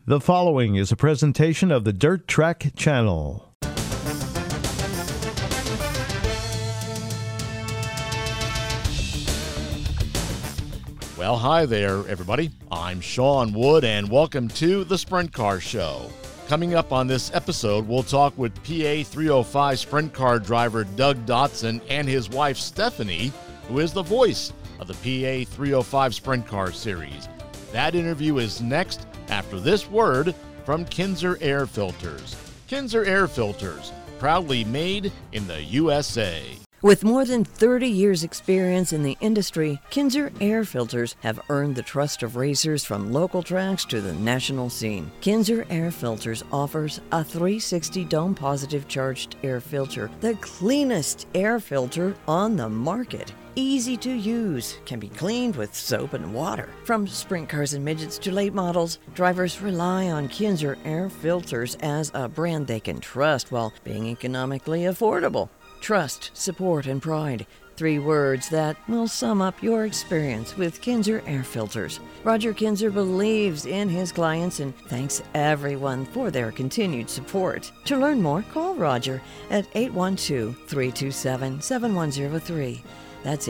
The following is a presentation of the Dirt Track Channel. Well, hi there, everybody. I'm Sean Wood, and welcome to the Sprint Car Show. Coming up on this episode, we'll talk with PA 305 Sprint Car driver Doug Dotson and his wife Stephanie, who is the voice of the PA 305 Sprint Car Series. That interview is next after this word from Kinzer Air Filters. Kinzer Air Filters, proudly made in the USA. With more than 30 years' experience in the industry, Kinzer Air Filters have earned the trust of racers from local tracks to the national scene. Kinzer Air Filters offers a 360 dome-positive charged air filter, the cleanest air filter on the market. Easy to use, can be cleaned with soap and water. From sprint cars and midgets to late models, drivers rely on Kinzer Air Filters as a brand they can trust while being economically affordable. Trust, support, and pride. 3 words that will sum up your experience with Kinzer Air Filters. Roger Kinzer believes in his clients and thanks everyone for their continued support. To learn more, call Roger at 812-327-7103. That's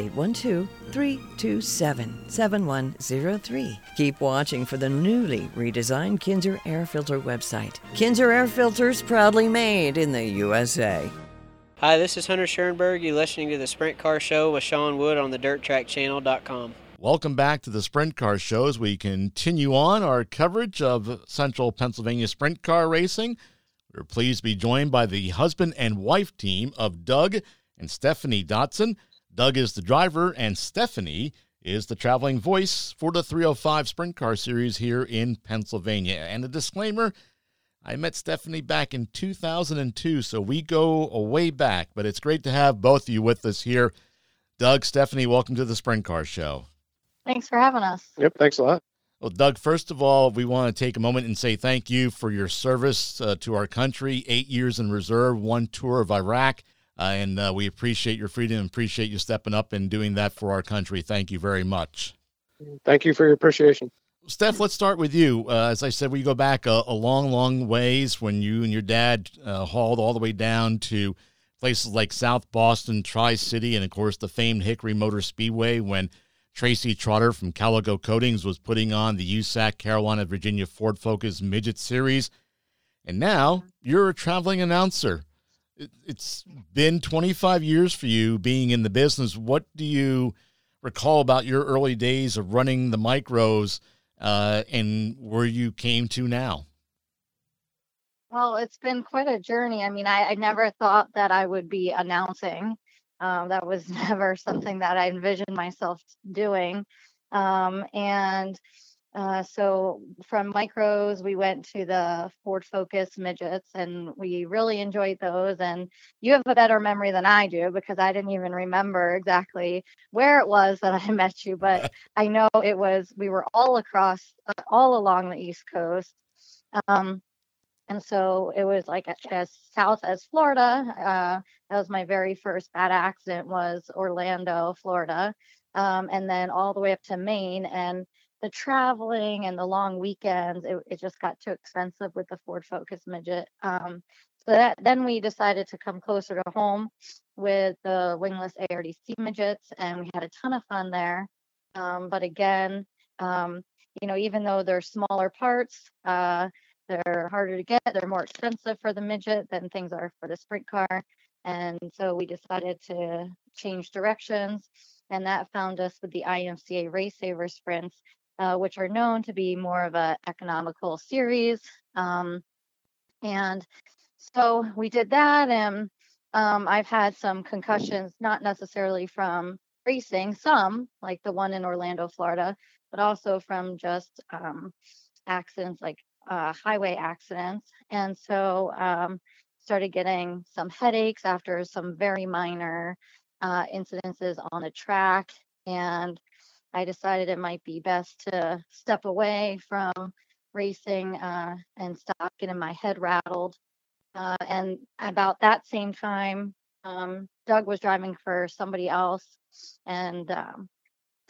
812-327-7103. Keep watching for the newly redesigned Kinzer Air Filter website. Kinzer Air Filters, proudly made in the USA. Hi, this is Hunter Schoenberg. You're listening to the Sprint Car Show with Sean Wood on the DirtTrackChannel.com. Welcome back to the Sprint Car Show as we continue on our coverage of Central Pennsylvania sprint car racing. We're pleased to be joined by the husband and wife team of Doug and Stephanie Dotson. Doug is the driver, and Stephanie is the traveling voice for the 305 Sprint Car Series here in Pennsylvania. And a disclaimer, I met Stephanie back in 2002, so we go a way back, but it's great to have both of you with us here. Doug, Stephanie, welcome to the Sprint Car Show. Thanks for having us. Yep, thanks a lot. Well, Doug, first of all, we want to take a moment and say thank you for your service to our country, 8 years in reserve, 1 tour of Iraq. And we appreciate your freedom and appreciate you stepping up and doing that for our country. Thank you very much. Thank you for your appreciation. Steph, let's start with you. As I said, we go back a long, long ways when you and your dad hauled all the way down to places like South Boston, Tri-City, and, of course, the famed Hickory Motor Speedway when Tracy Trotter from Calico Coatings was putting on the USAC Carolina, Virginia Ford Focus Midget Series. And now you're a traveling announcer. It's been 25 years for you being in the business. What do you recall about your early days of running the micros and where you came to now? Well, it's been quite a journey. I mean, I never thought that I would be announcing. That was never something that I envisioned myself doing. So from micros, we went to the Ford Focus midgets, and we really enjoyed those. And you have a better memory than I do because I didn't even remember exactly where it was that I met you. But I know we were all along the East Coast. And so it was like as south as Florida. That was my very first bad accident, was Orlando, Florida. And then all the way up to Maine. And the traveling and the long weekends, it just got too expensive with the Ford Focus midget. Then we decided to come closer to home with the wingless ARDC midgets, and we had a ton of fun there. But again, even though they're smaller parts, they're harder to get. They're more expensive for the midget than things are for the sprint car. And so we decided to change directions, and that found us with the IMCA Race Saver Sprints, which are known to be more of an economical series. And so we did that, and I've had some concussions, not necessarily from racing, some, like the one in Orlando, Florida, but also from just accidents, like highway accidents. And so started getting some headaches after some very minor incidences on the track, and I decided it might be best to step away from racing and stop getting my head rattled. And about that same time, Doug was driving for somebody else, and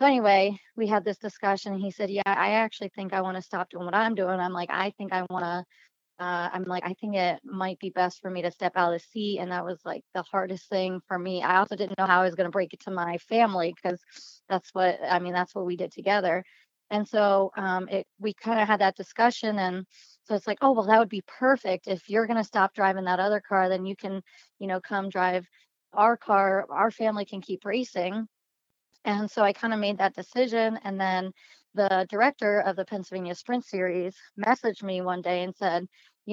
So anyway, we had this discussion. He said, "Yeah, I actually think I want to stop doing what I'm doing." I'm like, "I think I want to." I'm like, "I think it might be best for me to step out of the seat," and that was like the hardest thing for me. I also didn't know how I was going to break it to my family because that's what we did together. And so we kind of had that discussion, and so it's like, oh well, that would be perfect if you're going to stop driving that other car, then you can, come drive our car. Our family can keep racing. And so I kind of made that decision. And then the director of the Pennsylvania Sprint Series messaged me one day and said,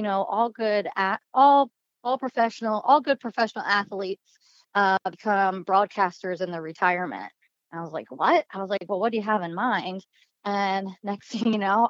all good professional athletes become broadcasters in their retirement. And I was like, what? I was like, well, what do you have in mind? And next thing you know,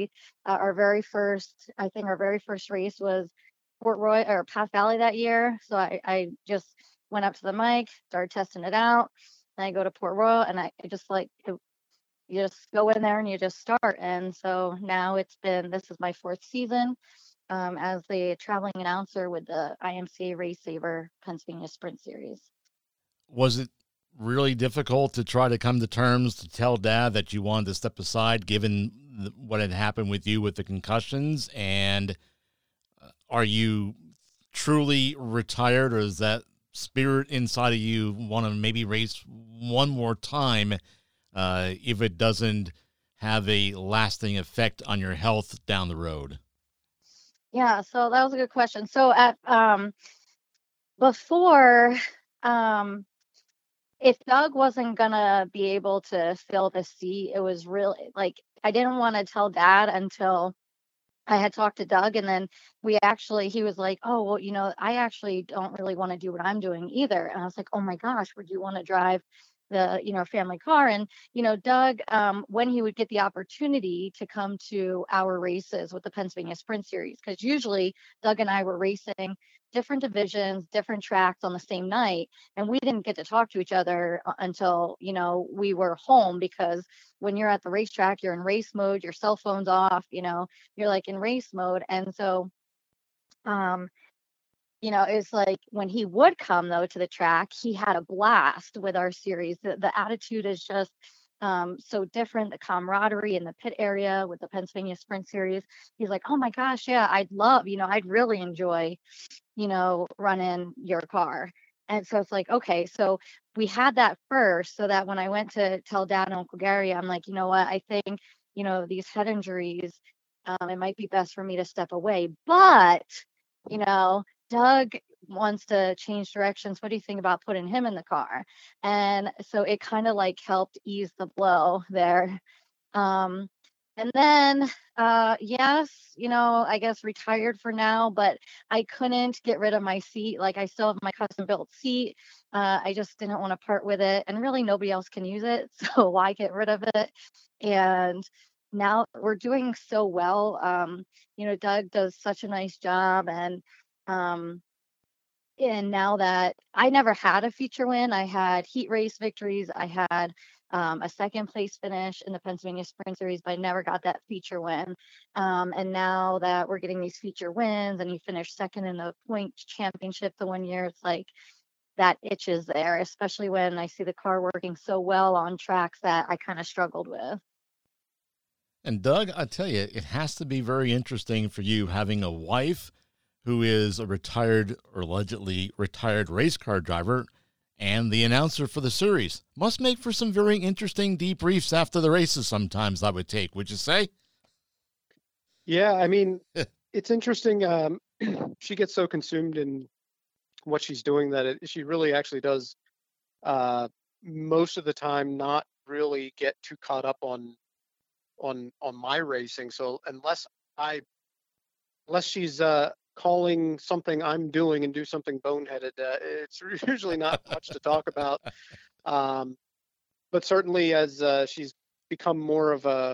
I think our very first race was Port Roy or Path Valley that year. So I just went up to the mic, started testing it out. And I go to Port Royal, and I just you just go in there and you just start. And so now this is my fourth season as the traveling announcer with the IMCA Race Saver Pennsylvania Sprint Series. Was it really difficult to try to come to terms to tell Dad that you wanted to step aside, given what had happened with you with the concussions? And are you truly retired, or is that spirit inside of you want to maybe race one more time if it doesn't have a lasting effect on your health down the road? Yeah, so that was a good question. So at before if Doug wasn't gonna be able to fill the seat, it was really like I didn't want to tell Dad until I had talked to Doug, and then he was like, "Oh, well, I actually don't really want to do what I'm doing either." And I was like, "Oh my gosh, would you want to drive the, family car?" And, Doug, when he would get the opportunity to come to our races with the Pennsylvania Sprint Series, because usually Doug and I were racing different divisions, different tracks on the same night. And we didn't get to talk to each other until, we were home, because when you're at the racetrack, you're in race mode, your cell phone's off, you're like in race mode. And so, it's like when he would come though to the track, he had a blast with our series. The attitude is just so different. The camaraderie in the pit area with the Pennsylvania Sprint Series. He's like, "Oh my gosh, yeah, I'd really enjoy, running your car." And so it's like, okay, so we had that first, so that when I went to tell Dad and Uncle Gary, I'm like, you know what, I think, these head injuries, it might be best for me to step away. But, Doug wants to change directions. What do you think about putting him in the car? And so it kind of like helped ease the blow there. And then, yes, I guess retired for now, but I couldn't get rid of my seat. Like I still have my custom built seat. I just didn't want to part with it, and really nobody else can use it. So why get rid of it? And now we're doing so well. Doug does such a nice job, um, and now that I never had a feature win, I had heat race victories. I had a second place finish in the Pennsylvania Sprint Series, but I never got that feature win. And now that we're getting these feature wins, and you finish second in the point championship the one year, it's like that itch is there, especially when I see the car working so well on tracks that I kind of struggled with. And Doug, I tell you, it has to be very interesting for you having a wife who is a retired or allegedly retired race car driver and the announcer for the series. Must make for some very interesting debriefs after the races sometimes, I would take. Would you say? Yeah, I mean, it's interesting. She gets so consumed in what she's doing that she really actually does most of the time not really get too caught up on my racing. So unless she's calling something I'm doing and do something boneheaded, it's usually not much to talk about. But certainly as she's become more of a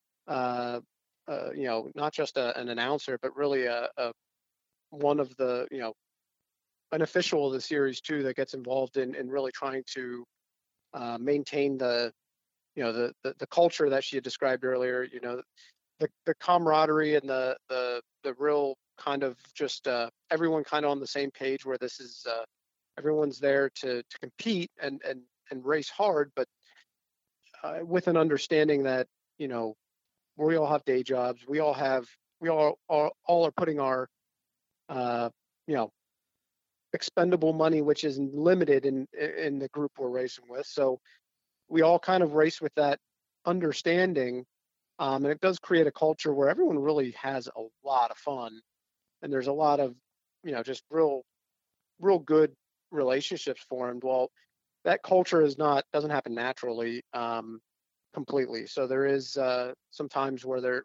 not just an announcer, but really a one of the an official of the series too, that gets involved in really trying to maintain the culture that she had described earlier. The camaraderie and the real kind of just everyone kind of on the same page, where this is everyone's there to compete and race hard, but with an understanding that, you know, we all have day jobs. We all are putting our, you know, expendable money, which is limited in the group we're racing with. So we all kind of race with that understanding. And it does create a culture where everyone really has a lot of fun. And there's a lot of, you know, just real good relationships formed. Well, that culture doesn't happen naturally, completely. So there is some times where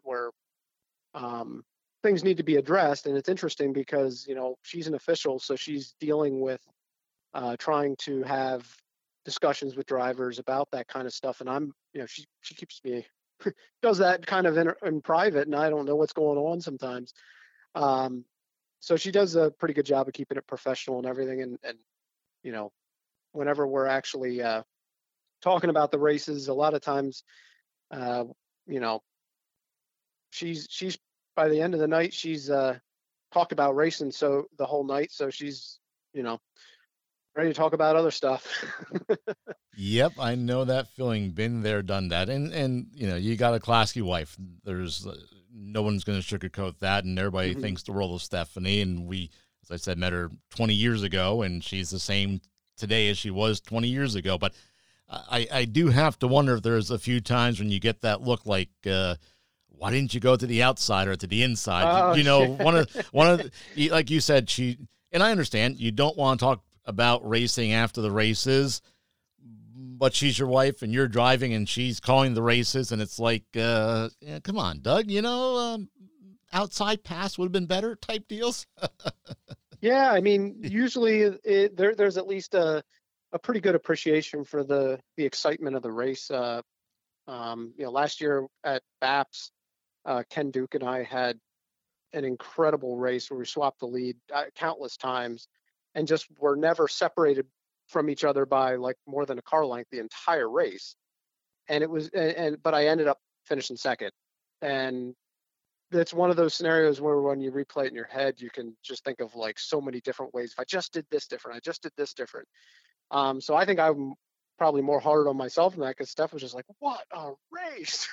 things need to be addressed. And it's interesting because, you know, she's an official, so she's dealing with trying to have discussions with drivers about that kind of stuff. And I'm, you know, she keeps me, does that kind of in private, and I don't know what's going on sometimes. So she does a pretty good job of keeping it professional and everything. And you know, whenever we're actually talking about the races, a lot of times, you know, she's by the end of the night, she's talked about racing so the whole night. So she's, you know, ready to talk about other stuff. Yep, I know that feeling. Been there, done that. And you know, you got a classy wife. There's no one's going to sugarcoat that, and everybody thinks the world of Stephanie. And we, as I said, met her 20 years ago, and she's the same today as she was 20 years ago. But I do have to wonder if there's a few times when you get that look like, why didn't you go to the outside or to the inside? Oh, you know, one of like you said, and I understand you don't want to talk about racing after the races, but she's your wife and you're driving and she's calling the races, and it's like, yeah, come on, Doug, you know, outside pass would have been better type deals. Yeah, I mean, usually there's at least a pretty good appreciation for the excitement of the race. You know, last year at BAPS, Ken Duke and I had an incredible race where we swapped the lead countless times and just were never separated from each other by like more than a car length the entire race. And it was, but I ended up finishing second. And it's one of those scenarios where when you replay it in your head, you can just think of like so many different ways. If I just did this different, I just did this different. So I think I'm probably more hard on myself than that, because Steph was just like, what a race.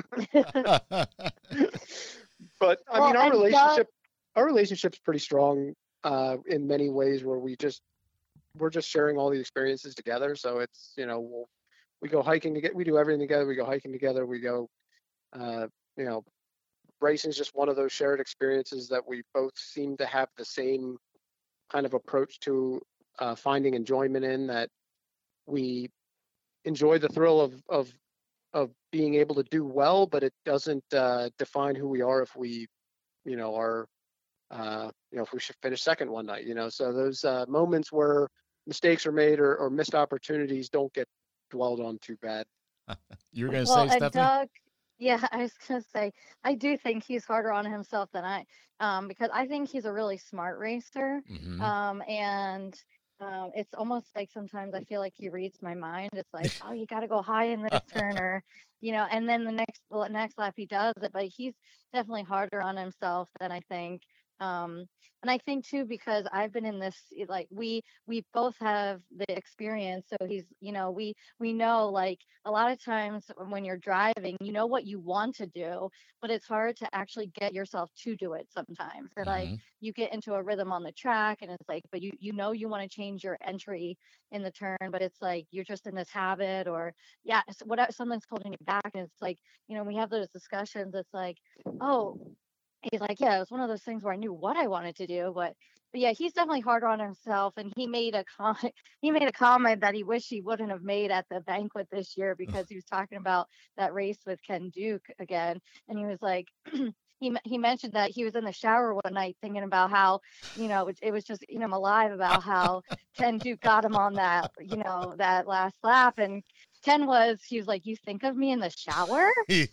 But I mean, our relationship's pretty strong in many ways, where we're just sharing all the experiences together. So it's, you know, we go hiking together, we do everything together. We go hiking together. We go, you know, racing is just one of those shared experiences that we both seem to have the same kind of approach to finding enjoyment in, that we enjoy the thrill of being able to do well, but it doesn't define who we are if we, you know, are, you know, if we should finish second one night, you know. So those moments where mistakes are made or missed opportunities don't get dwelled on too bad. You're going to say, Stephanie? Doug, yeah, I was going to say, I do think he's harder on himself than I, because I think he's a really smart racer. And it's almost like sometimes I feel like he reads my mind. It's like, oh, you got to go high in this turn, or, you know, and then the next lap he does it, but he's definitely harder on himself than I think. And I think too, because I've been in this, like we both have the experience. So he's, you know, we know, like, a lot of times when you're driving, you know what you want to do, but it's hard to actually get yourself to do it sometimes. Or like you get into a rhythm on the track and it's like, but you know, you want to change your entry in the turn, but it's like, you're just in this habit, or something's holding you back. And it's like, you know, we have those discussions. It's like, oh, he's like, yeah, it was one of those things where I knew what I wanted to do, but yeah, he's definitely harder on himself. And he made a comment that he wished he wouldn't have made at the banquet this year, because he was talking about that race with Ken Duke again, and he was like, he mentioned that he was in the shower one night thinking about how, you know, it was just eating him alive about how Ken Duke got him on that, you know, that last lap, and he was like, you think of me in the shower?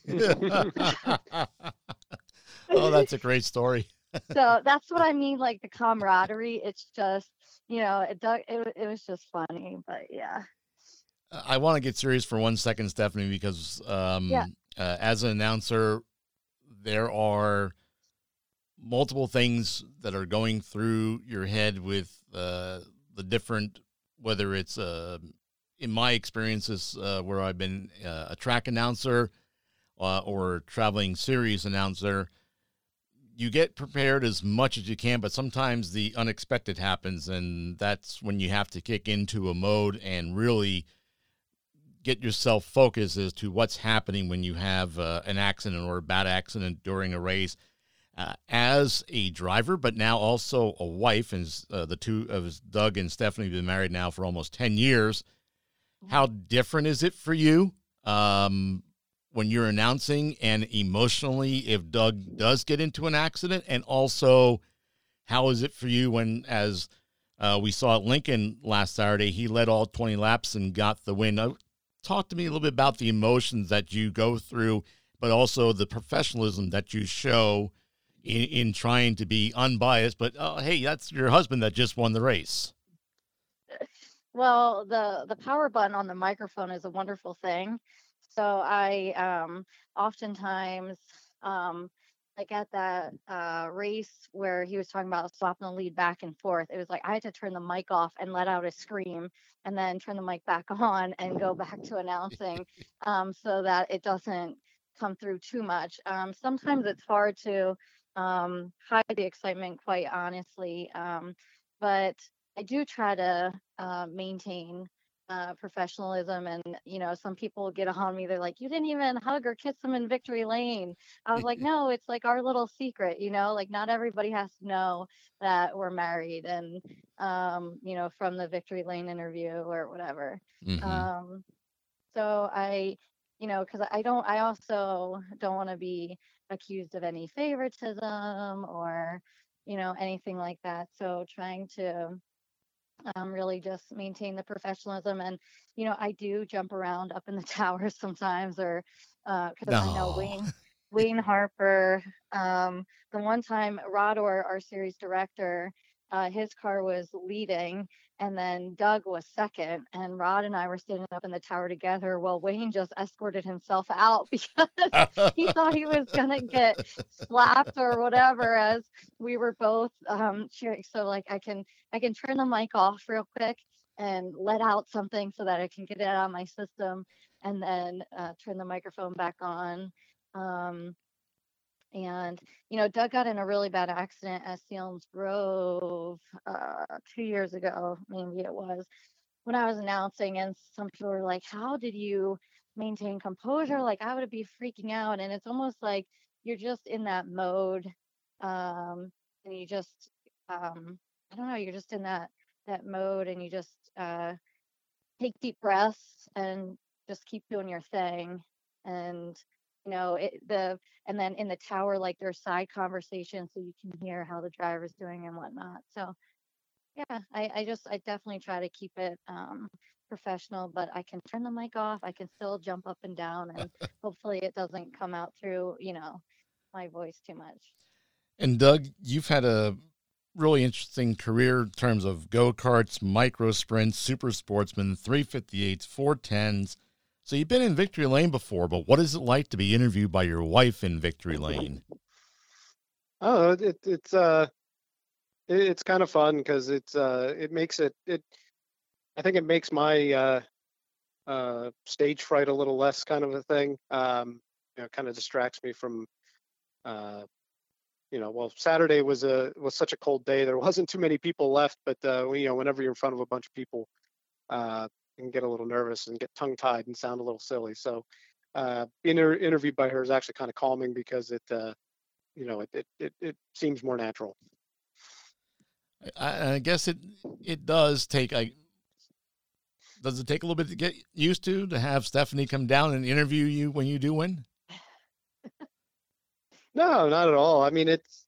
Oh, that's a great story. So that's what I mean, like the camaraderie. It's just, you know, it was just funny, but yeah. I want to get serious for 1 second, Stephanie, because as an announcer, there are multiple things that are going through your head with the different, whether it's in my experiences where I've been a track announcer or traveling series announcer, you get prepared as much as you can, but sometimes the unexpected happens, and that's when you have to kick into a mode and really get yourself focused as to what's happening when you have an accident or a bad accident during a race. As a driver, but now also a wife, and the two of Doug and Stephanie have been married now for almost 10 years. How different is it for you when you're announcing, and emotionally if Doug does get into an accident? And also, how is it for you when, as we saw at Lincoln last Saturday, he led all 20 laps and got the win? Talk to me a little bit about the emotions that you go through, but also the professionalism that you show in trying to be unbiased. But, hey, that's your husband that just won the race. Well, the power button on the microphone is a wonderful thing. So I oftentimes like at that race where he was talking about swapping the lead back and forth, it was like I had to turn the mic off and let out a scream and then turn the mic back on and go back to announcing so that it doesn't come through too much. Sometimes it's hard to hide the excitement, quite honestly, but I do try to maintain professionalism. And, some people get on me. They're like, you didn't even hug or kiss them in victory lane. I was like, no, it's like our little secret, like not everybody has to know that we're married and, from the victory lane interview or whatever. Mm-hmm. So because I also don't want to be accused of any favoritism or, anything like that. So trying to really just maintain the professionalism. And, I do jump around up in the towers sometimes, or because I know No. Wayne Harper, the one time Rod, or our series director, his car was leading, and then Doug was second, and Rod and I were standing up in the tower together while Wayne just escorted himself out because he thought he was gonna get slapped or whatever as we were both cheering. So like I can turn the mic off real quick and let out something so that I can get it out of my system, and then turn the microphone back on. And Doug got in a really bad accident at Seals Grove 2 years ago, maybe it was, when I was announcing, and some people were like, "How did you maintain composure?" Like I would be freaking out, and it's almost like you're just in that mode, and you just, I don't know, you're just in that mode, and you just take deep breaths and just keep doing your thing. And and then in the tower, like there's side conversations so you can hear how the driver's doing and whatnot. So yeah, I definitely try to keep it professional, but I can turn the mic off. I can still jump up and down, and hopefully it doesn't come out through my voice too much. And Doug, you've had a really interesting career in terms of go-karts, micro sprints, super sportsman, 358s, 410s. So you've been in victory lane before, but what is it like to be interviewed by your wife in victory lane? Oh, it's kind of fun because it makes it I think it makes my stage fright a little less, kind of a thing. Kind of distracts me from well, Saturday was such a cold day. There wasn't too many people left, but whenever you're in front of a bunch of people, you can get a little nervous and get tongue-tied and sound a little silly. So being interviewed by her is actually kind of calming because it seems more natural. I guess it does take. Does it take a little bit to get used to have Stephanie come down and interview you when you do win? No, not at all. I mean, it's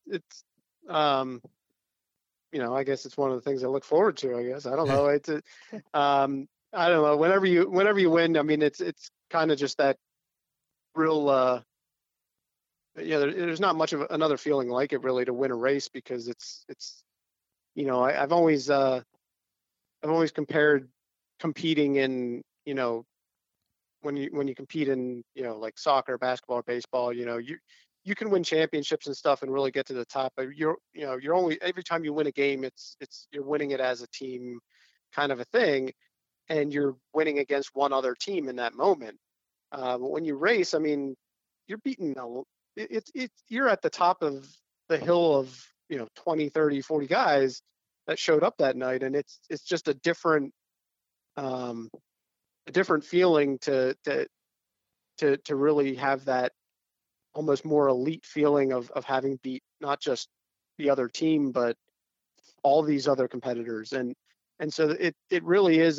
I guess it's one of the things I look forward to. I guess I don't know. I don't know. Whenever you win, I mean, it's kind of just that real. There's not much of another feeling like it really to win a race, because it's I've always compared competing in when you compete in like soccer, basketball, or baseball, you can win championships and stuff and really get to the top, but you're only, every time you win a game, it's you're winning it as a team kind of a thing. and you're winning against one other team in that moment. But when you race, I mean, you're beating you're at the top of the hill of 20, 30, 40 guys that showed up that night, and it's just a different feeling to really have that almost more elite feeling of having beat not just the other team but all these other competitors, and so it really is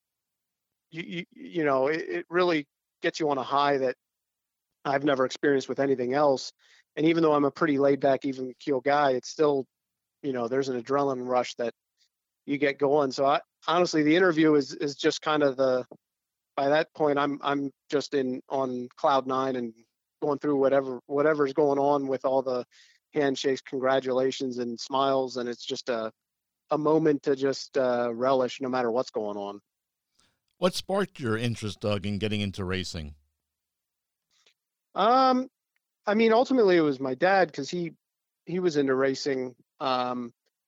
it really gets you on a high that I've never experienced with anything else. And even though I'm a pretty laid back, even keel guy, it's still, there's an adrenaline rush that you get going. So honestly, the interview is just kind of by that point, I'm just on cloud nine and going through whatever's going on with all the handshakes, congratulations, and smiles. And it's just a moment to just relish no matter what's going on. What sparked your interest, Doug, in getting into racing? I mean, ultimately it was my dad, because he was into racing. And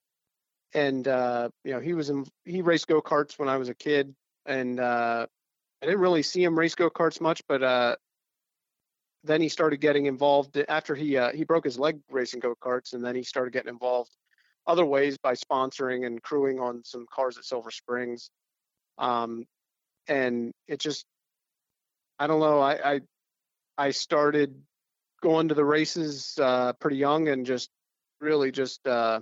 he raced go-karts when I was a kid, and I didn't really see him race go-karts much, but then he started getting involved after he broke his leg racing go-karts, and then he started getting involved other ways by sponsoring and crewing on some cars at Silver Springs. And it just, I don't know, I started going to the races pretty young, and just really just fell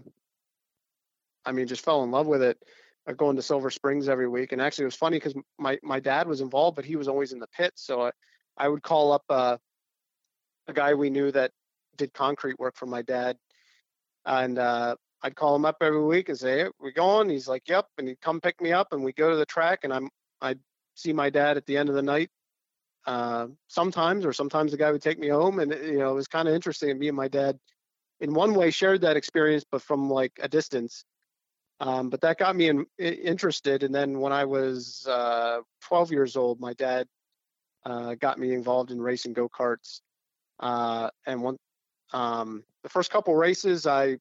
in love with it, going to Silver Springs every week. And actually it was funny because my dad was involved, but he was always in the pits. So I would call up a guy we knew that did concrete work for my dad, and I'd call him up every week and say, hey, we going? He's like, yep. And he'd come pick me up, and we'd go to the track, and I'd see my dad at the end of the night. Sometimes the guy would take me home, and it was kind of interesting. And me and my dad in one way shared that experience, but from like a distance. But that got me interested. And then when I was 12 years old, my dad got me involved in racing go-karts. And the first couple races, I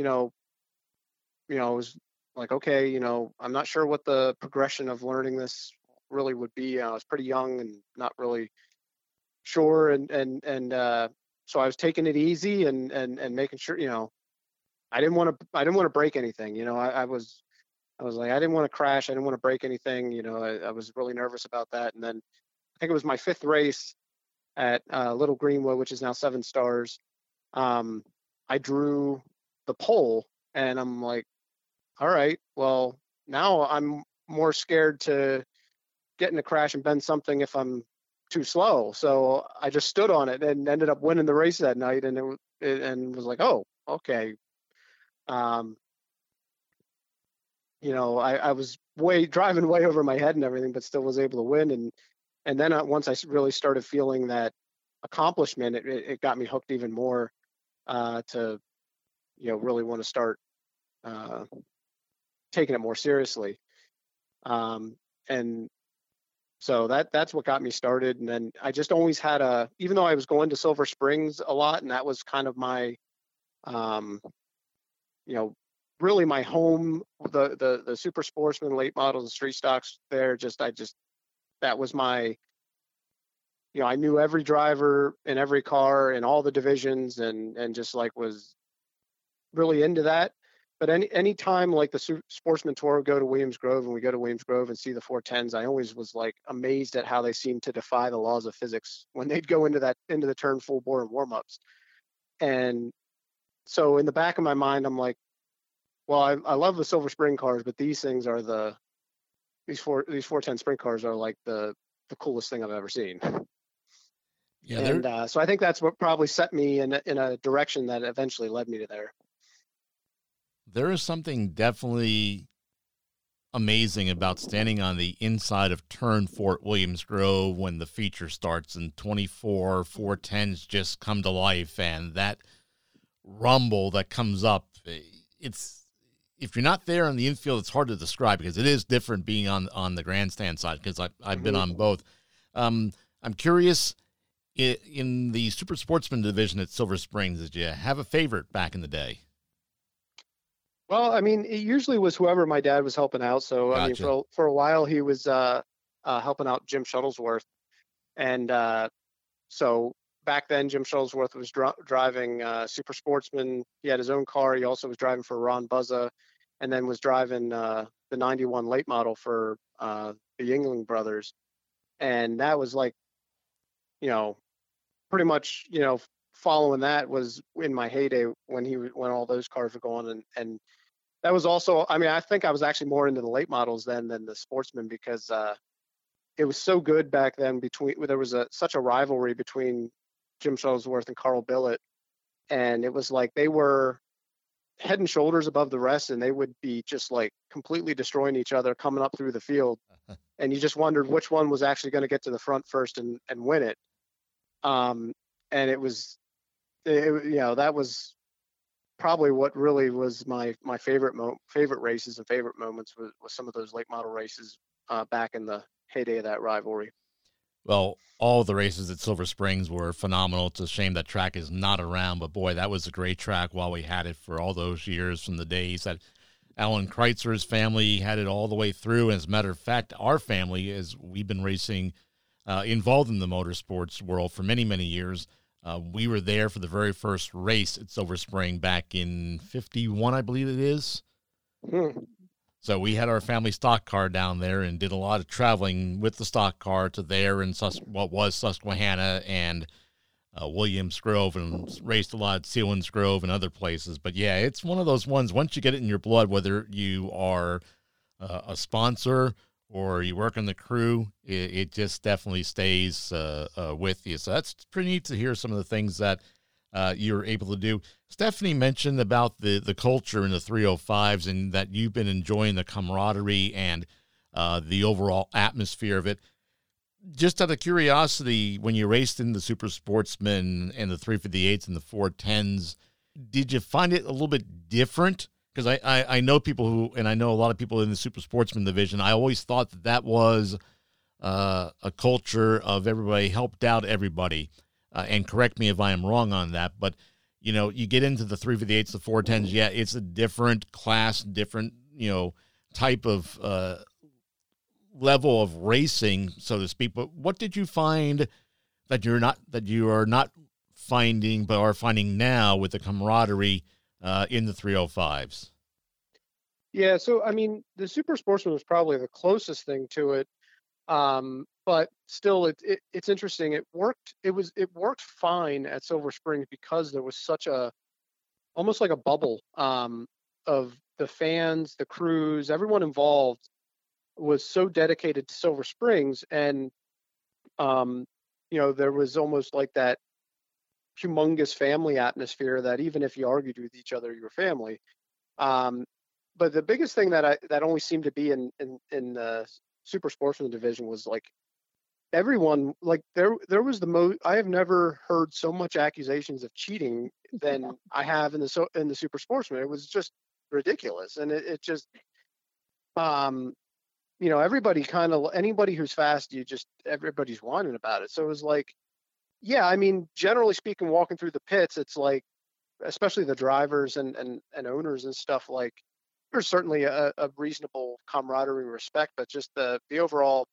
was like, okay, I'm not sure what the progression of learning this really would be. I was pretty young and not really sure, and so I was taking it easy and making sure, I didn't want to break anything. I was like, I didn't want to crash, I didn't want to break anything. I was really nervous about that. And then I think it was my fifth race at Little Greenwood, which is now 7 Stars. I drew the pole, and I'm like, all right, well, now I'm more scared to get in a crash and bend something if I'm too slow. So I just stood on it and ended up winning the race that night. And it was like, oh, okay. I was driving way over my head and everything, but still was able to win. And then once I really started feeling that accomplishment, it got me hooked even more to really want to start taking it more seriously. And so that's what got me started. And then I just always had even though I was going to Silver Springs a lot, and that was kind of my, really my home, the Super Sportsman, late models, and street stocks there. That was my, I knew every driver in every car in all the divisions, and just like was really into that. But any time like the Sportsman Tour would go to Williams Grove, and we go to Williams Grove and see the 410s, I always was like amazed at how they seemed to defy the laws of physics when they'd go into the turn full bore and warm-ups. And so in the back of my mind, I'm like, well, I love the Silver Spring cars, but these things are these 410 sprint cars are like the coolest thing I've ever seen. Yeah. And so I think that's what probably set me in a direction that eventually led me to there. There is something definitely amazing about standing on the inside of turn 4 at Williams Grove when the feature starts and 24 410s just come to life, and that rumble that comes up. If you're not there on the infield, it's hard to describe because it is different being on the grandstand side, because I've been on both. I'm curious, in the Super Sportsman division at Silver Springs, did you have a favorite back in the day? Well, I mean, it usually was whoever my dad was helping out. So, I mean, Gotcha. for a while he was helping out Jim Shuttlesworth, and so back then Jim Shuttlesworth was driving Super Sportsman. He had his own car. He also was driving for Ron Buzza, and then was driving the '91 late model for the Yingling brothers. And that was like, you know, pretty much, following that was in my heyday when when all those cars were going, and that was also, I mean, I think I was actually more into the late models then than the Sportsman, because it was so good back then. There was such a rivalry between Jim Shuttlesworth and Carl Billet, and it was like they were head and shoulders above the rest, and they would be just like completely destroying each other coming up through the field, and you just wondered which one was actually going to get to the front first and win it. And that was probably what really was my favorite favorite races and favorite moments was some of those late model races back in the heyday of that rivalry. Well, all the races at Silver Springs were phenomenal. It's a shame that track is not around, but boy, that was a great track while we had it for all those years, from the days that Alan Kreitzer's family had it all the way through. And as a matter of fact, our family, as we've been racing, involved in the motorsports world for many, many years. We were there for the very first race at Silver Spring back in '51, I believe it is. So we had our family stock car down there and did a lot of traveling with the stock car to there and what was Susquehanna and Williams Grove, and raced a lot at Sealands Grove and other places. But yeah, it's one of those ones, once you get it in your blood, whether you are a sponsor or you work on the crew, it just definitely stays with you. So that's pretty neat to hear some of the things that you're able to do. Stephanie mentioned about the culture in the 305s and that you've been enjoying the camaraderie and the overall atmosphere of it. Just out of curiosity, when you raced in the Super Sportsman and the 358s and the 410s, did you find it a little bit different? Because I know people and I know a lot of people in the Super Sportsman division, I always thought that was a culture of everybody helped out everybody. And correct me if I am wrong on that, but you get into the 358s, the 410s, yeah, it's a different class, different, type of level of racing, so to speak. But what did you find that you are not finding, but are finding now with the camaraderie in the 305s? Yeah, so I mean, the Super Sportsman was probably the closest thing to it. But still, it's interesting. It worked fine at Silver Springs because there was such almost like a bubble of the fans, the crews, everyone involved was so dedicated to Silver Springs, and there was almost like that humongous family atmosphere that even if you argued with each other, you were family. But the biggest thing that only seemed to be in the Super Sportsman division was like everyone, like there was the most. I have never heard so much accusations of cheating than I have in the Super Sportsman. It was just ridiculous, and it just everybody anybody who's fast, everybody's whining about it. So it was like, yeah, I mean, generally speaking, walking through the pits, it's like, especially the drivers and owners and stuff, like there's certainly a reasonable camaraderie and respect, but just the overall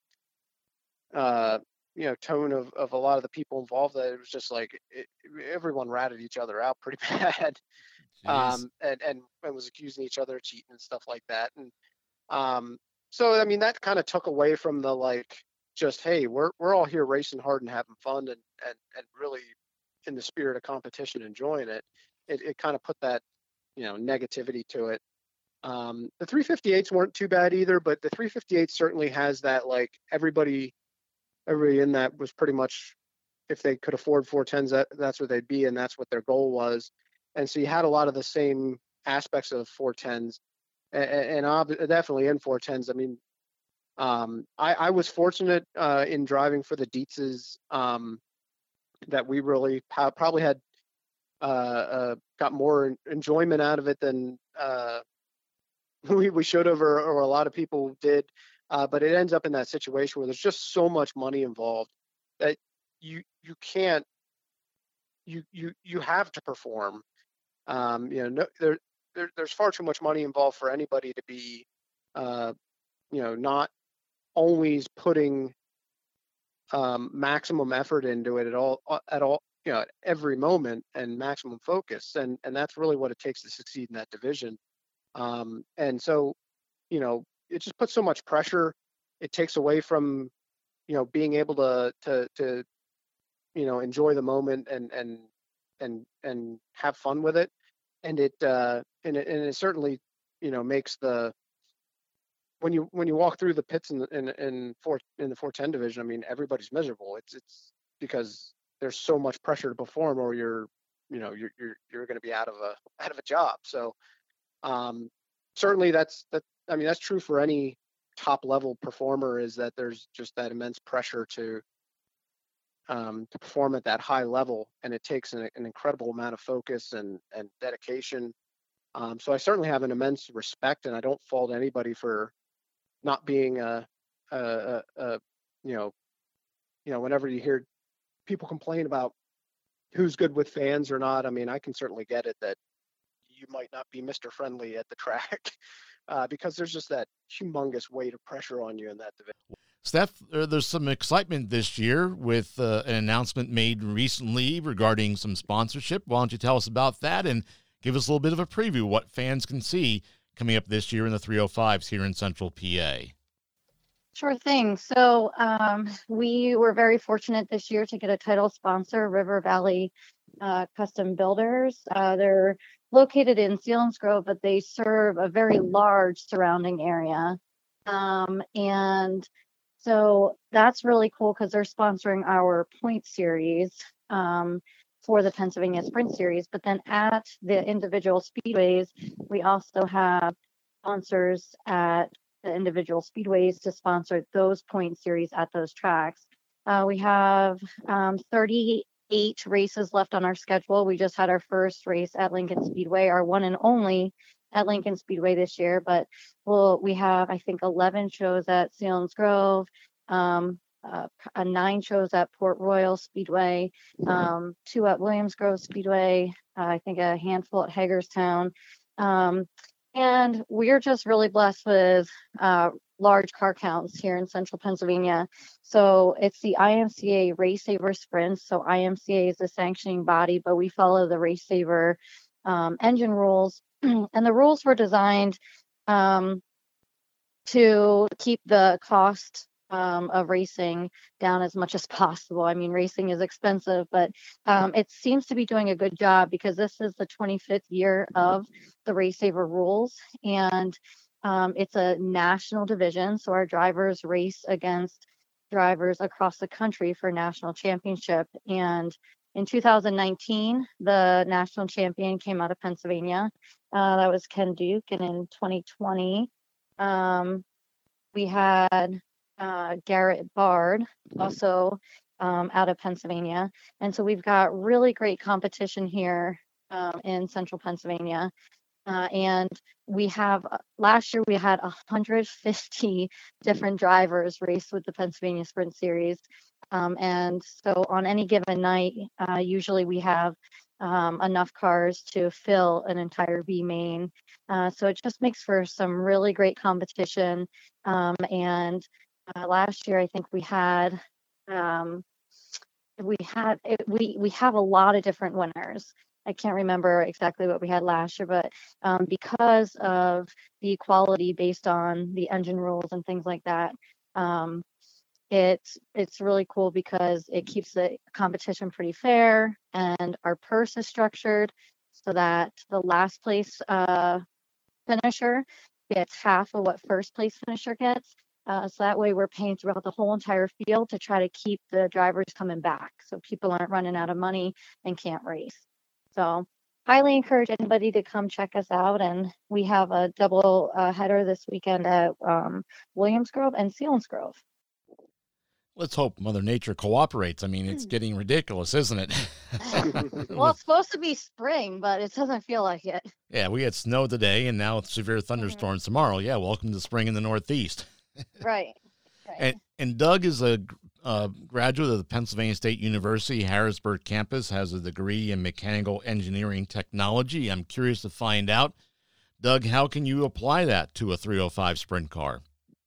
tone of a lot of the people involved, that it was just like everyone ratted each other out pretty bad. And was accusing each other of cheating and stuff like that. And so I mean, that kind of took away from the like, just, hey, we're all here racing hard and having fun and really in the spirit of competition, enjoying it. It kind of put that negativity to it. The 358s weren't too bad either, but the 358 certainly has that, like, everybody in that was pretty much, if they could afford 410s, that's where they'd be, and that's what their goal was. And so you had a lot of the same aspects of 410s, and definitely in 410s. I mean, I was fortunate in driving for the Dietzes, that we really probably had got more enjoyment out of it than we should have, or a lot of people did. But it ends up in that situation where there's just so much money involved that you can't, you have to perform. there's far too much money involved for anybody to be, not always putting maximum effort into it at all, at every moment, and maximum focus. And that's really what it takes to succeed in that division. And so, it just puts so much pressure. It takes away from, being able to enjoy the moment and have fun with it. And it certainly, makes when you walk through the pits in the 410 division, I mean, everybody's miserable. It's because there's so much pressure to perform, or you're going to be out of a job. So certainly that's true for any top level performer, is that there's just that immense pressure to perform at that high level, and it takes an incredible amount of focus and dedication. So I certainly have an immense respect, and I don't fault anybody for not being whenever you hear people complain about who's good with fans or not. I mean, I can certainly get it that you might not be Mr. Friendly at the track because there's just that humongous weight of pressure on you in that division. Steph, there's some excitement this year with an announcement made recently regarding some sponsorship. Why don't you tell us about that and give us a little bit of a preview what fans can see coming up this year in the 305s here in Central PA? Sure thing. So we were very fortunate this year to get a title sponsor, River Valley Custom Builders. They're located in Selinsgrove, but they serve a very large surrounding area. And so that's really cool because they're sponsoring our point series for the Pennsylvania Sprint Series. But then at the individual speedways, we also have sponsors at the individual speedways to sponsor those point series at those tracks. We have 38 races left on our schedule. We just had our first race at Lincoln Speedway, our one and only at Lincoln Speedway this year, but we have, I think, 11 shows at Selinsgrove, 9 shows at Port Royal Speedway, 2 at Williamsgrove Speedway, I think a handful at Hagerstown. And we're just really blessed with large car counts here in Central Pennsylvania. So it's the IMCA Race Saver Sprints. So IMCA is the sanctioning body, but we follow the Race Saver engine rules. And the rules were designed to keep the cost of racing down as much as possible. I mean, racing is expensive, but it seems to be doing a good job because this is the 25th year of the Race Saver rules, and it's a national division. So our drivers race against drivers across the country for national championship. And in 2019, the national champion came out of Pennsylvania. That was Ken Duke. And in 2020, we had Garrett Bard, also out of Pennsylvania. And so we've got really great competition here in Central Pennsylvania. And we have, last year we had 150 different drivers race with the Pennsylvania Sprint Series. And so on any given night, usually we have enough cars to fill an entire B main. So it just makes for some really great competition. And last year, I think we have a lot of different winners. I can't remember exactly what we had last year, but because of the equality based on the engine rules and things like that, it's really cool because it keeps the competition pretty fair, and our purse is structured so that the last place finisher gets half of what first place finisher gets. So that way we're paying throughout the whole entire field to try to keep the drivers coming back so people aren't running out of money and can't race. So highly encourage anybody to come check us out. And we have a double header this weekend at Williamsgrove and Selinsgrove. Let's hope Mother Nature cooperates. I mean, it's getting ridiculous, isn't it? Well, it's supposed to be spring, but it doesn't feel like it. Yeah, we had snow today, and now it's severe thunderstorms tomorrow. Yeah, welcome to spring in the Northeast. Right. And Doug is a graduate of the Pennsylvania State University Harrisburg campus, has a degree in mechanical engineering technology. I'm curious to find out Doug, how can you apply that to a 305 sprint car?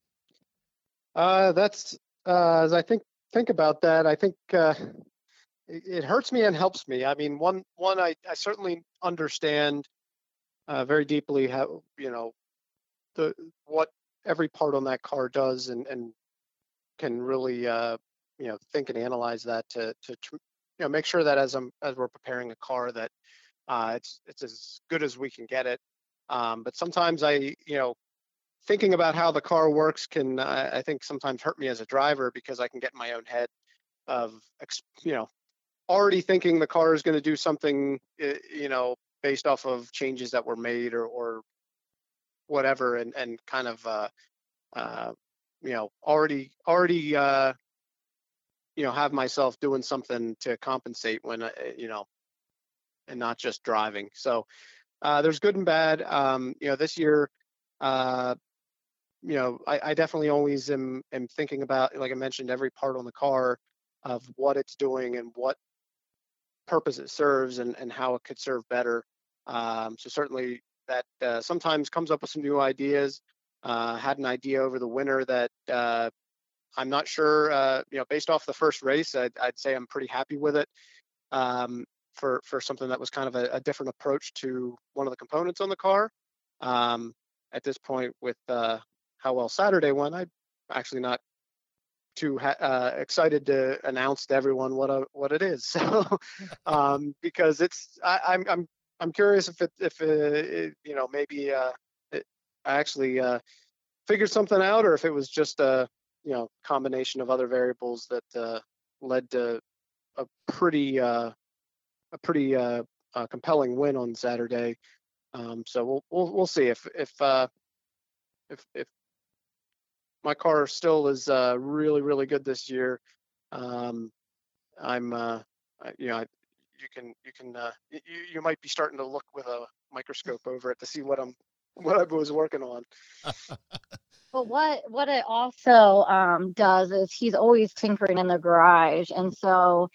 That's as I think about that, I think it hurts me and helps me. I mean, one I certainly understand very deeply how, what every part on that car does, and can really think and analyze that to make sure that as we're preparing a car that it's as good as we can get it. But sometimes thinking about how the car works can, I think, sometimes hurt me as a driver, because I can get in my own head of already thinking the car is going to do something based off of changes that were made or whatever, and kind of already have myself doing something to compensate when and not just driving. So there's good and bad. This year, I definitely always am thinking about, like I mentioned, every part on the car, of what it's doing and what purpose it serves, and how it could serve better. So certainly that sometimes comes up with some new ideas. Had an idea over the winter that I'm not sure, based off the first race, I'd say I'm pretty happy with it. For something that was kind of a different approach to one of the components on the car. At this point, with how well Saturday went, I'm actually not too excited to announce to everyone what it is. So because I'm curious if maybe I actually figured something out, or if it was just a combination of other variables that led to a pretty compelling win on Saturday. So we'll see if my car still is really, really good this year. I'm you might be starting to look with a microscope over it to see what I was working on. But what it also does is he's always tinkering in the garage, and so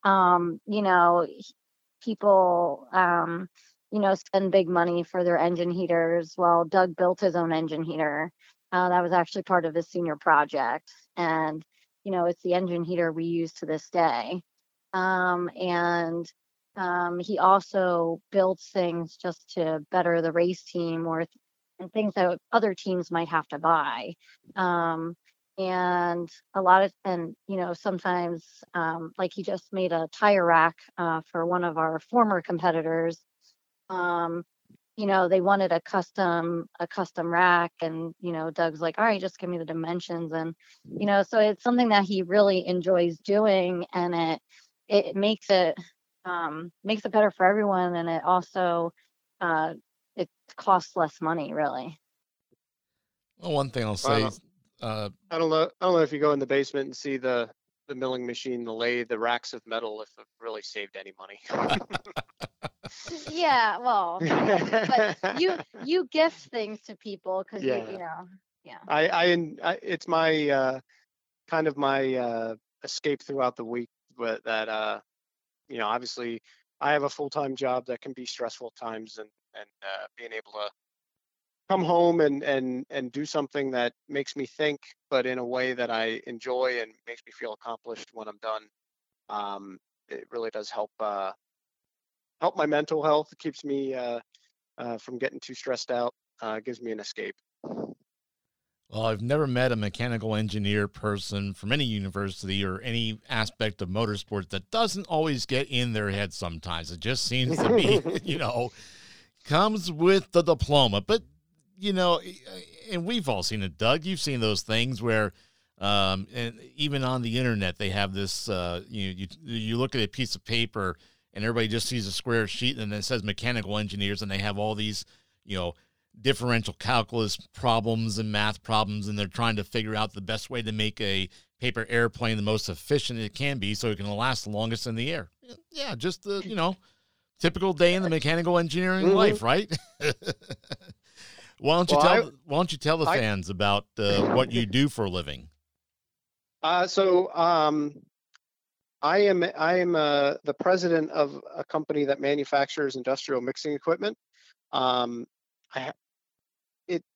people spend big money for their engine heaters. Well, Doug built his own engine heater. That was actually part of his senior project, and it's the engine heater we use to this day. And he also builds things just to better the race team, and things that other teams might have to buy. And sometimes, like he just made a tire rack for one of our former competitors. They wanted a custom rack, and Doug's like, all right, just give me the dimensions. And so it's something that he really enjoys doing, and it makes it better for everyone, and it also it costs less money, really. Well, one thing I'll say, I don't know if you go in the basement and see the milling machine, the lathe, the racks of metal, if it really saved any money. Yeah, well, but you gift things to people because yeah. It's my kind of my escape throughout the week, but that obviously I have a full-time job that can be stressful at times, and being able to come home and do something that makes me think, but in a way that I enjoy and makes me feel accomplished when I'm done. It really does help my mental health. It keeps me from getting too stressed out. Gives me an escape. Well, I've never met a mechanical engineer person from any university or any aspect of motorsports that doesn't always get in their head sometimes. It just seems to be, comes with the diploma. But, and we've all seen it, Doug. You've seen those things where, and even on the internet, they have this, you look at a piece of paper and everybody just sees a square sheet and then it says mechanical engineers, and they have all these, differential calculus problems and math problems, and they're trying to figure out the best way to make a paper airplane the most efficient it can be so it can last the longest in the air. Yeah, just the, typical day in the mechanical engineering life, right? Why don't you tell the fans about what you do for a living? I am the president of a company that manufactures industrial mixing equipment.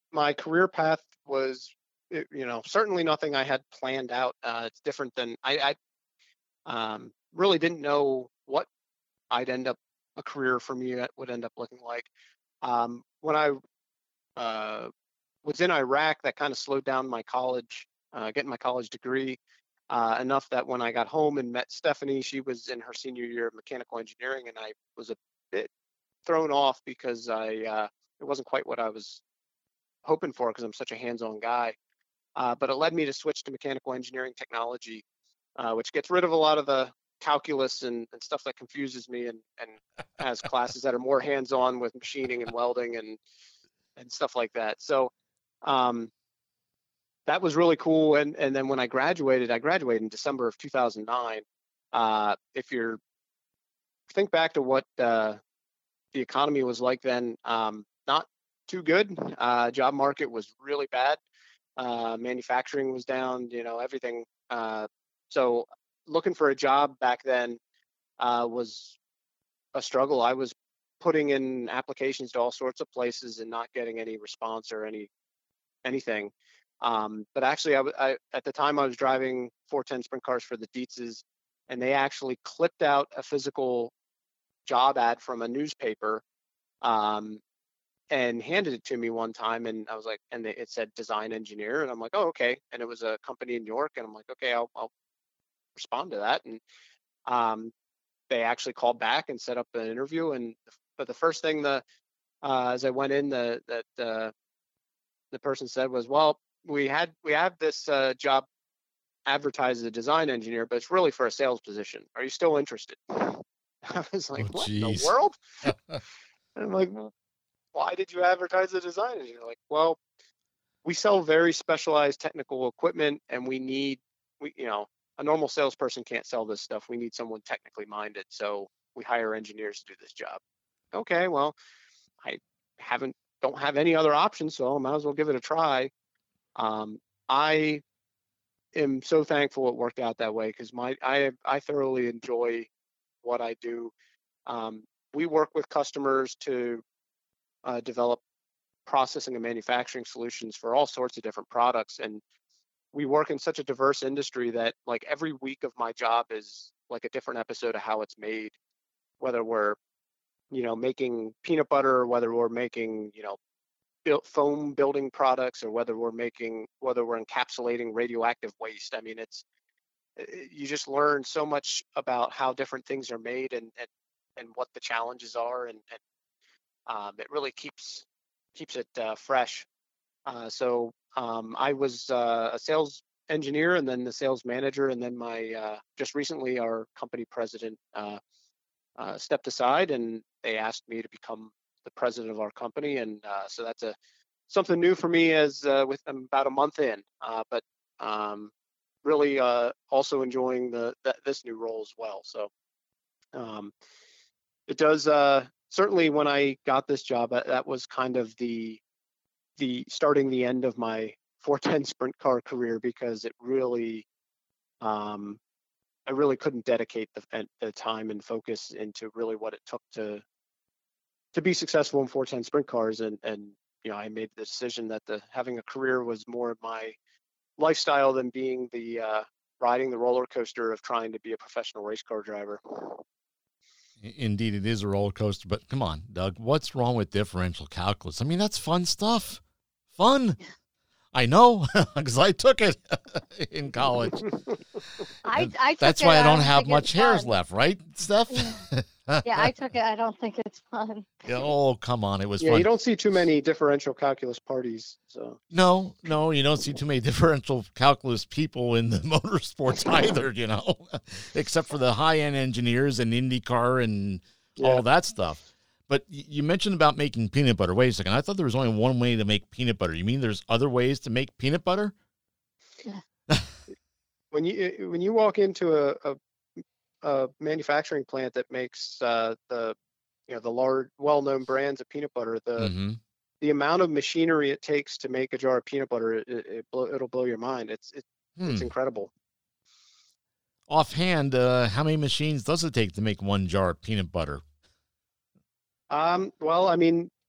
my career path was, certainly nothing I had planned out. It's different than I really didn't know what a career for me would end up looking like. When I was in Iraq, that kind of slowed down my getting my college degree enough that when I got home and met Stephanie, she was in her senior year of mechanical engineering, and I was a bit thrown off because it wasn't quite what I was hoping for because I'm such a hands-on guy. But it led me to switch to mechanical engineering technology, which gets rid of a lot of the calculus and stuff that confuses me, and has classes that are more hands-on with machining and welding and stuff like that. So that was really cool. And then when I graduated in December of 2009. If you think back to what the economy was like then, not too good. Job market was really bad. Manufacturing was down, everything. So looking for a job back then was a struggle. I was putting in applications to all sorts of places and not getting any response or anything. But actually, I at the time I was driving 410 sprint cars for the Dietzes, and they actually clipped out a physical job ad from a newspaper and handed it to me one time. And I was like, it said design engineer, and I'm like, oh, okay. And it was a company in New York, and I'm like, okay, I'll respond to that. And they actually called back and set up an interview. But the first thing as I went in, the person said was, well, we have this job advertised as a design engineer, but it's really for a sales position. Are you still interested? I was like, what in the world? And I'm like, why did you advertise a design engineer? Like, well, we sell very specialized technical equipment, and a normal salesperson can't sell this stuff. We need someone technically minded, so we hire engineers to do this job. Okay, well, I don't have any other options, so I might as well give it a try. I am so thankful it worked out that way because I thoroughly enjoy what I do. We work with customers to develop processing and manufacturing solutions for all sorts of different products, and we work in such a diverse industry that like every week of my job is like a different episode of how it's made, whether we're making peanut butter, or whether we're making foam building products, or whether we're encapsulating radioactive waste. I mean, you just learn so much about how different things are made and what the challenges are, and it really keeps it fresh. So I was a sales engineer, and then the sales manager, and then just recently our company president stepped aside, and they asked me to become the president of our company, and so that's something new for me as with about a month in, but really also enjoying this new role as well. So it does certainly, when I got this job, that was kind of the starting the end of my 410 sprint car career, because it really I really couldn't dedicate the time and focus into really what it took to be successful in 410 sprint cars, and I made the decision that having a career was more of my lifestyle than being riding the roller coaster of trying to be a professional race car driver. Indeed, it is a roller coaster, but come on, Doug, what's wrong with differential calculus? I mean, that's fun stuff. Fun. I know, because I took it in college. That's why I don't have much hairs left, right, Steph? Yeah, I took it. I don't think it's fun. Oh, come on. It was fun. Yeah, you don't see too many differential calculus parties. So No, you don't see too many differential calculus people in the motorsports either, except for the high-end engineers and IndyCar and all that stuff. But you mentioned about making peanut butter. Wait a second. I thought there was only one way to make peanut butter. You mean there's other ways to make peanut butter? When you walk into a manufacturing plant that makes the large, well-known brands of peanut butter, the amount of machinery it takes to make a jar of peanut butter, it'll blow your mind. It's incredible. Offhand, how many machines does it take to make one jar of peanut butter? Well, I mean,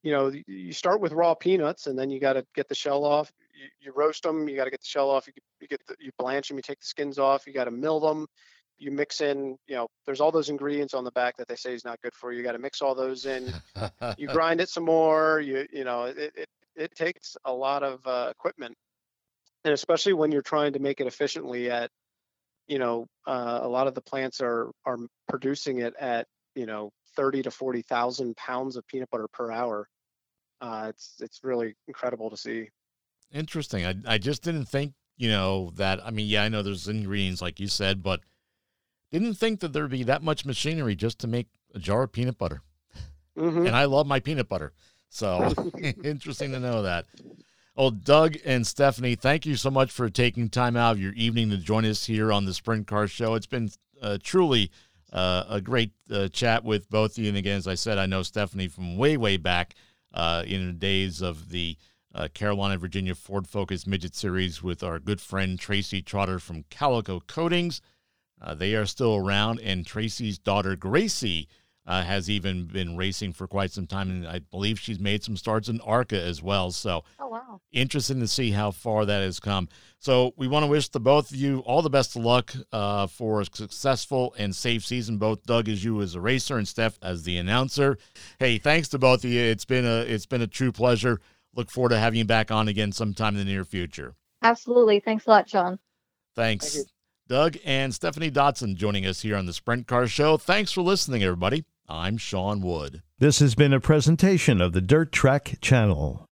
you start with raw peanuts, and then you got to get the shell off. You roast them. You got to get the shell off. You blanch them. You take the skins off. You got to mill them. You mix in, there's all those ingredients on the back that they say is not good for you. You got to mix all those in. You grind it some more. It takes a lot of equipment, and especially when you're trying to make it efficiently a lot of the plants are producing it at 30 to 40,000 pounds of peanut butter per hour. It's really incredible to see. Interesting. I just didn't think, that, I know there's ingredients like you said, but didn't think that there'd be that much machinery just to make a jar of peanut butter. Mm-hmm. And I love my peanut butter. So interesting to know that. Well, Doug and Stephanie, thank you so much for taking time out of your evening to join us here on the Sprint Car Show. It's been truly a great chat with both of you. And again, as I said, I know Stephanie from way, way back in the days of the Carolina, Virginia Ford Focus Midget Series with our good friend Tracy Trotter from Calico Coatings. They are still around, and Tracy's daughter, Gracie, has even been racing for quite some time, and I believe she's made some starts in ARCA as well. So, oh, wow. Interesting to see how far that has come. So we want to wish the both of you all the best of luck for a successful and safe season, both Doug as you as a racer and Steph as the announcer. Hey, thanks to both of you. It's been a true pleasure. Look forward to having you back on again sometime in the near future. Absolutely. Thanks a lot, Sean. Thanks. Thank you. Doug and Stephanie Dotson joining us here on the Sprint Car Show. Thanks for listening, everybody. I'm Sean Wood. This has been a presentation of the Dirt Track Channel.